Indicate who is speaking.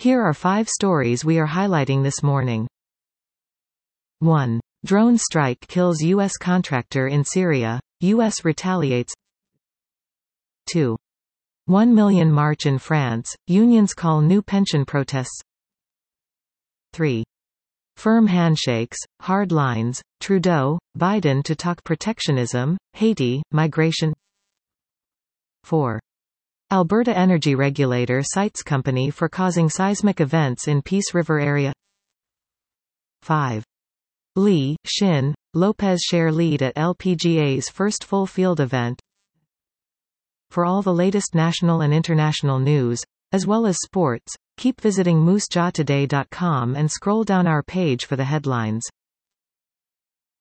Speaker 1: Here are 5 stories we are highlighting this morning. 1. Drone strike kills U.S. contractor in Syria. U.S. retaliates. 2. 1 million march in France. Unions call new pension protests. 3. Firm handshakes, hard lines. Trudeau, Biden to talk protectionism, Haiti, migration. 4. Alberta energy regulator cites company for causing seismic events in Peace River area. 5. Li, Shin, Lopez share lead at LPGA's first full field event. For all the latest national and international news, as well as sports, keep visiting moosejawtoday.com and scroll down our page for the headlines.